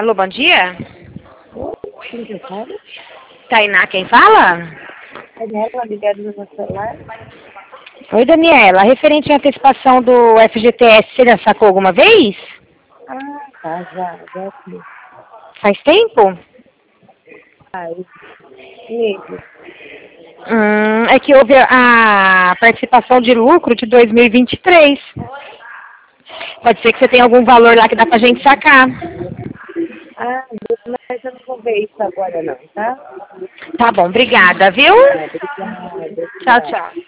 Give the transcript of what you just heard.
Alô, bom dia. Quem que fala? Tainá, quem fala? Daniela, ligada no meu celular. Oi, Daniela. Referente à antecipação do FGTS, você já sacou alguma vez? Ah, tá, já sim. Faz tempo? Aí, meses. É que houve a participação de lucro de 2023. Pode ser que você tenha algum valor lá que dá pra gente sacar. Ah, mas eu não vou ver isso agora não, tá? Tá bom, obrigada, viu? Obrigada, Tchau, tchau. tchau.